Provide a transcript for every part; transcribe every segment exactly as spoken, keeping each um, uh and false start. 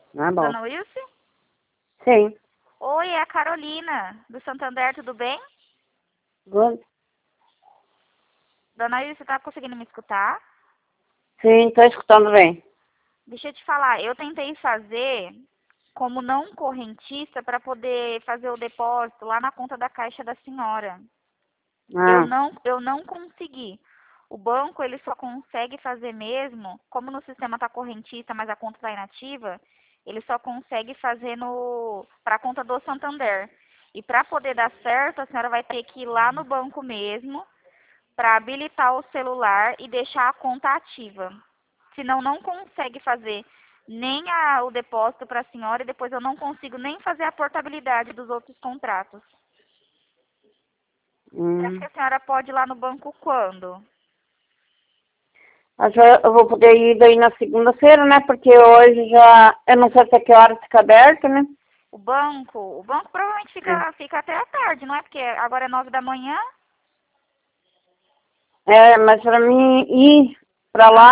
Ah, bom. Dona Wilson? Sim. Oi, é a Carolina, do Santander, tudo bem? Good. Dona Wilson, tá conseguindo me escutar? Sim, tô escutando bem. Deixa eu te falar, eu tentei fazer como não correntista para poder fazer o depósito lá na conta da caixa da senhora. Eu Ah, não, eu não consegui. O banco, ele só consegue fazer mesmo, como no sistema está correntista, mas a conta está inativa, ele só consegue fazer no para a conta do Santander. E para poder dar certo, a senhora vai ter que ir lá no banco mesmo, para habilitar o celular e deixar a conta ativa. Senão não consegue fazer nem a, o depósito para a senhora e depois eu não consigo nem fazer a portabilidade dos outros contratos. Você acha que hum. a senhora pode ir lá no banco quando? Mas eu eu vou poder ir daí na segunda-feira, né? Porque hoje já, eu não sei até que hora fica aberto, né? O banco, o banco provavelmente É, fica, fica até a tarde, não é? Porque agora é nove da manhã. é mas pra mim ir pra Ah, lá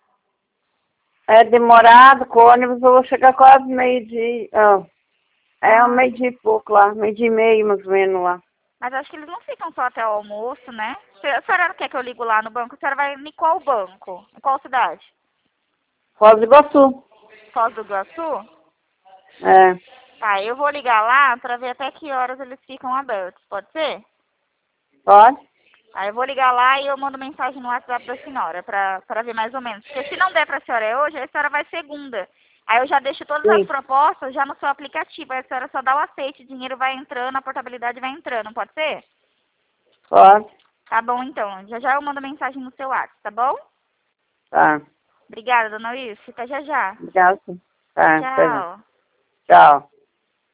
é demorado, com o ônibus eu vou chegar quase meio-dia. Ah, é um ah, meio-dia e pouco lá, meio-dia e meio mais ou menos lá. mas acho que eles não ficam só até o almoço, né? Se a senhora não quer que eu ligo lá no banco, a senhora vai em qual banco? Em qual cidade? Foz do Iguaçu. Foz do Iguaçu? É, Tá, eu vou ligar lá pra ver até que horas eles ficam abertos, pode ser? pode? Aí eu vou ligar lá e eu mando mensagem no WhatsApp da senhora pra, pra ver mais ou menos. Porque se não der pra senhora hoje, a senhora vai segunda. Aí eu já deixo todas as Sim, propostas já no seu aplicativo. Aí a senhora só dá o aceite, o dinheiro vai entrando, a portabilidade vai entrando, pode ser? pode. Tá bom então. Já já eu mando mensagem no seu WhatsApp, tá bom? Tá. Obrigada, dona Wilson. Até já já. Obrigada. Tá, tá. Tchau. Tchau.